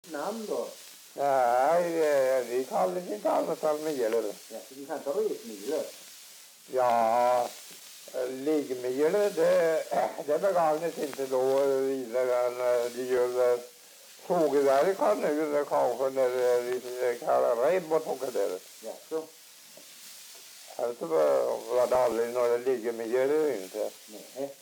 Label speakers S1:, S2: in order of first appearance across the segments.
S1: namn då?
S2: Nej, vi kallar inte annat än myror.
S1: Ja, så vi kan inte ha repmyror.
S2: Ja, liggmyror det begagnas inte då vidare än de gör sågverk nu kanske när vi kallar reb och sånt där.
S1: Ja, så.
S2: Alltså var det aldrig några liggmyror inte.
S1: Nej.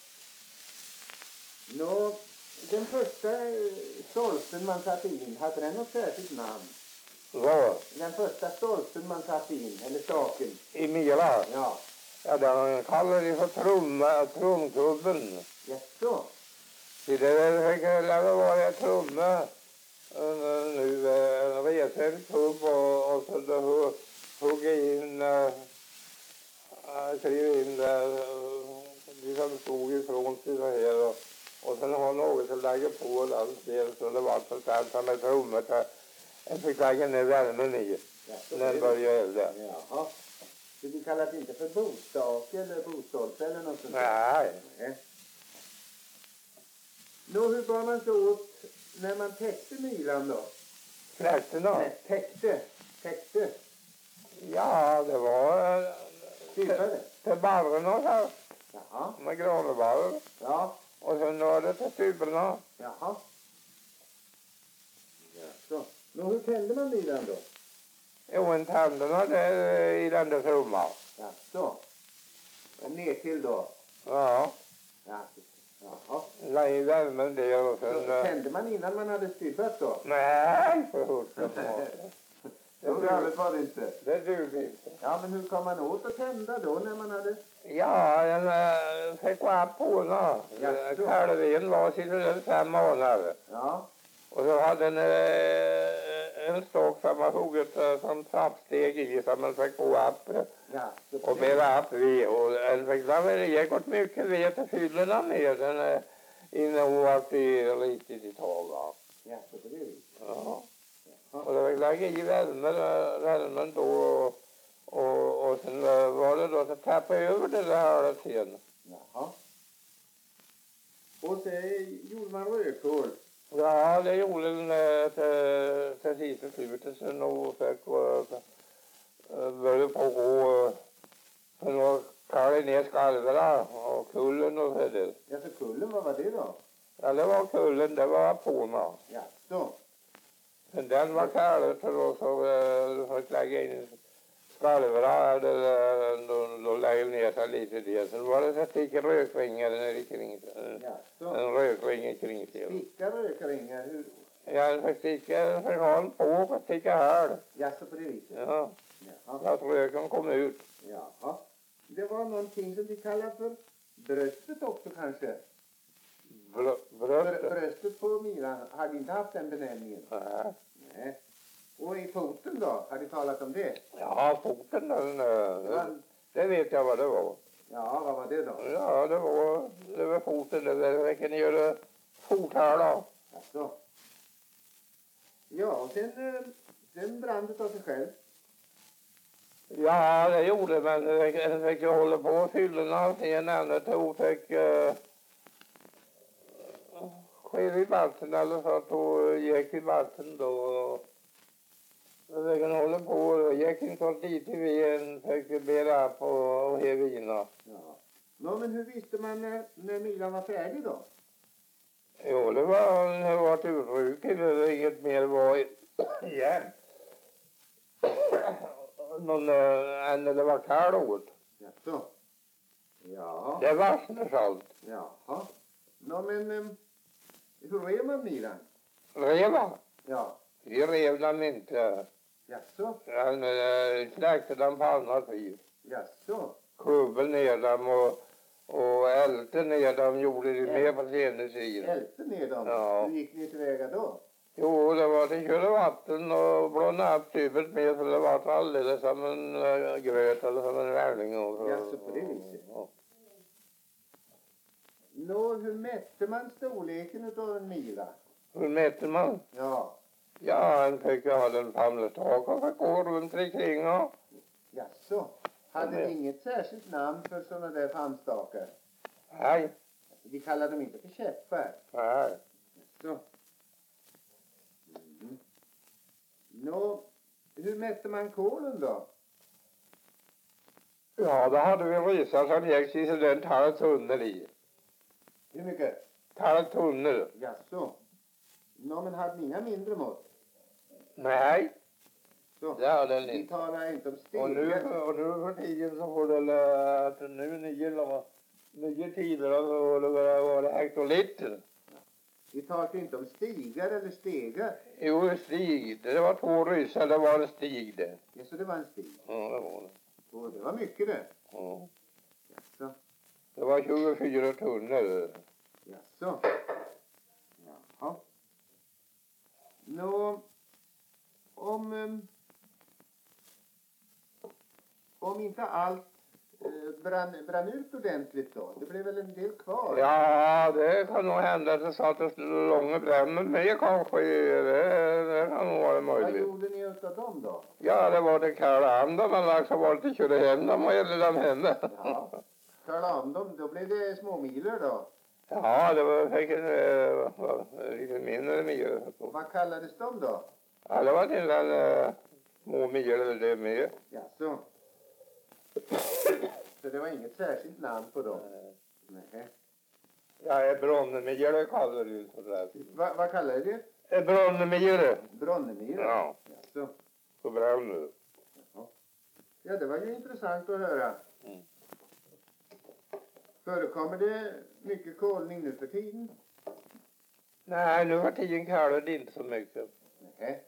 S1: Nå, den första stolpen man satte in, hade den något särskilt namn?
S2: Vad?
S1: Den första stolpen man satte in, eller staken?
S2: I myra?
S1: Ja.
S2: Ja, den kallar de för trumkubben.
S1: Jaså?
S2: Det lär vara trumma nu, en resen kubb och så då hugga in, skriva in liksom stod ifrån sig så här och sen har något som lägger på allt det så det var så sant som ett trummor så jag fick lägga ner värmen i när den började elda.
S1: Jaha. Så vi kallar det inte för bostake eller bostolpe eller något sånt?
S2: Nej.
S1: Nej. Nå, hur bar man så åt när man täckte myran då?
S2: Fläkterna?
S1: Nej, täckte.
S2: Ja, det var
S1: Stympade?
S2: till barrarna så här.
S1: Jaha.
S2: Med granebarr.
S1: Ja.
S2: Och sen var det till stuberna.
S1: Jaha. Jaså. Nå, hur tände man myran då?
S2: Jo, en tänderna där i den där trumman.
S1: Jaså. Ner till då?
S2: Ja.
S1: Ja. Jaha.
S2: La i värmen där och sen...
S1: Så tände man innan man hade stybbat då?
S2: Nej, för hutten.
S1: Så galet var det inte.
S2: Det duger inte.
S1: Ja, men hur kom man åt att tända då när man hade...
S2: Ja, den fick vara på nå.
S1: Jaså.
S2: Kalven var cirka 5 månader.
S1: Ja.
S2: Och så hade en stock som var hugget som trappsteg i som man fick gå upp.
S1: Ja.
S2: Och med upp vid. Och den fick leverera gått mycket ved till fyllorna med den innan hon var riktigt i tag.
S1: Ja, så på det viset.
S2: Ja. Och det fick lägga i värmen då och sen var det då att tappa över det där sen.
S1: Jaha. Och så gjorde man rökhål.
S2: Ja, det gjorde den till sista slutet sen och fick börja på att gå. Sen var kallet ner skalvarna och kullen och så där.
S1: Ja, så kullen, vad var det då?
S2: Ja, det var kullen, det var påna.
S1: Ja, så.
S2: Men den var kallet och så fick lägga in skalvarna då lägger ner sig lite det. Sen var det så sticka rökringar ner kring
S1: Ja, så.
S2: en rökring kring det.
S1: Sticka rökringar, hur?
S2: Ja, en fick sticka för håll på och sticka här.
S1: Ja, så på det viset.
S2: Ja,
S1: Jaha.
S2: så att röken kom ut.
S1: Jaha. Det var någonting som vi kallar för bröstet också kanske.
S2: Bröstet?
S1: Bröstet på myran hade inte haft den benämningen.
S2: Nej.
S1: Nej. Och i foten då? Har ni talat om det?
S2: Ja, foten det vet jag vad det var.
S1: Ja, vad var det då?
S2: Ja, det var foten. Det kan ni göra fothälar.
S1: Alltså. Ja, och sen brann det av sig själv.
S2: Ja, det gjorde men den fick ju hålla på fyllorna sen ännu till fick sker i vatten eller så att då gick i vatten då. Så fick han hålla på och gick inte så lite vid fick bära på och hevina.
S1: Ja. Nå, men hur visste man när myran var färdig då?
S2: Jo, det var urruket, det var inget mer var igen. Än det var kallt.
S1: Jaså? Ja.
S2: Det varsnade allt.
S1: Jaha. Nå, men hur rev man myran?
S2: Reva?
S1: Ja.
S2: Vi rev dem inte.
S1: Jaså?
S2: Han släckte dem på annat vis.
S1: Jaså?
S2: Klubben ner dem och älte ner dem gjorde de med på senare sidan.
S1: Älte ner dem?
S2: Ja.
S1: Hur gick ni tillväga då?
S2: Jo, det var det körde vatten och blånade upp typet med så det var alldeles som en gröt eller som en välling.
S1: Jaså, på det viset?
S2: Ja.
S1: Nå, hur mätte man storleken utav en myra?
S2: Hur mäter man?
S1: Ja.
S2: Ja, en fick jag hade en famletak och fick gå runt omkring och...
S1: Jaså? Hade ni inget särskilt namn för sådana där famstakar?
S2: Nej.
S1: Vi kallar dem inte för käppar.
S2: Nej.
S1: Så. hur mätte man kolen då?
S2: Ja, då hade vi en resa som gick i den halv tunnel i.
S1: Hur mycket?
S2: Halv tunnel.
S1: Jaså? Nå, men hade ni inga mindre mått?
S2: Nej,
S1: Så.
S2: det hade den
S1: Vi
S2: inte.
S1: talar inte om
S2: Och nu
S1: stegar.
S2: för tiden så får det att nu nio tider och det var det hektoliter.
S1: Vi talar inte om stigar eller stegar.
S2: Jo, stig. Det var 2 ryssar, det var en stig det.
S1: Ja, så det var en stig.
S2: Ja, det var det.
S1: Och det var mycket det.
S2: Ja.
S1: Jaså?
S2: Det var 24 tunnor.
S1: Jaså? Jaha. Nå, om inte allt brann ut ordentligt då? Det blev väl en del kvar?
S2: Ja, det kan nog hända att det sattes långa brännor med kanske. Det kan nog vara
S1: Vad
S2: möjligt.
S1: gjorde ni utav dem då?
S2: Ja, det var det kalla andan, men alltså var det körde hem dem och eller dem hemma.
S1: Ja. Tala om dem, då blev det småmiler då.
S2: Ja, det var säkert lite mindre mil.
S1: Vad kallades de då?
S2: Ja, det var till en små mil det med.
S1: Jaså? Så det var inget särskilt namn på dem? Nej.
S2: Ja, Bronnemyre kallar du sådär.
S1: Vad kallade du det?
S2: Bronnemyre.
S1: Bronnemyre?
S2: Ja.
S1: Jaså?
S2: På Bronne.
S1: Ja, det var ju intressant att höra.
S2: Mm.
S1: Förekommer det mycket kolning nu för tiden?
S2: Nej, nu var tiden kallar det inte så mycket.
S1: Nej.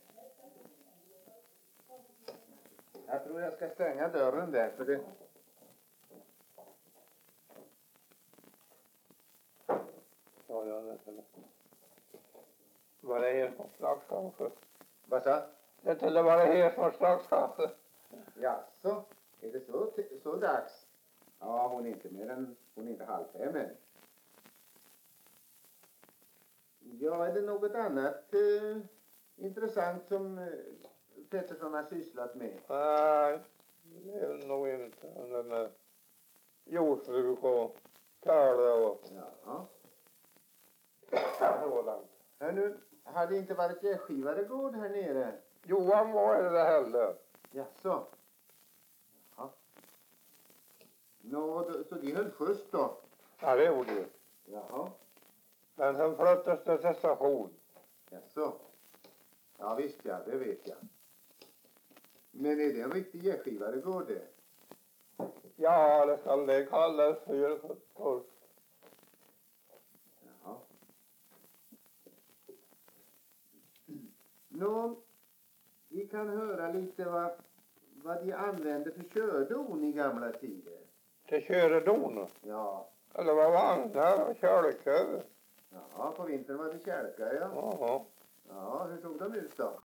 S1: Jag tror jag ska stänga dörren där för det...
S2: Ja, ja, nästan. Var det helt någon slags kanske?
S1: Vad sa?
S2: Det skulle vara helt någon slags kanske.
S1: Jaså? Är det så dags? Ja, hon är inte mer än... Hon är inte 4:30 än. Ja, är det något annat intressant som Pettersson har sysslat med?
S2: Nej, det är nog inte. Det med jordbruk och kärle och
S1: Ja.
S2: sådant.
S1: Hör nu, har det inte varit gästgivaregård här nere?
S2: Johan var det heller.
S1: Jaså? Ja. Nå, så de höll skjuts då?
S2: Ja, det gjorde det.
S1: Jaha.
S2: Men sen flyttades det till station.
S1: Jaså? Ja visst ja, det vet jag. Men är det en riktig gästgivaregård det?
S2: Ja, det skall det kallas för.
S1: Jaha. Nå, vi kan höra lite vad de använde för kördon i gamla tider.
S2: Till köredon.
S1: Ja.
S2: Eller vad vagnar och kärlekar.
S1: Ja, på vintern var det kälkar ja.
S2: Jaha.
S1: Ja, hur såg de ut då?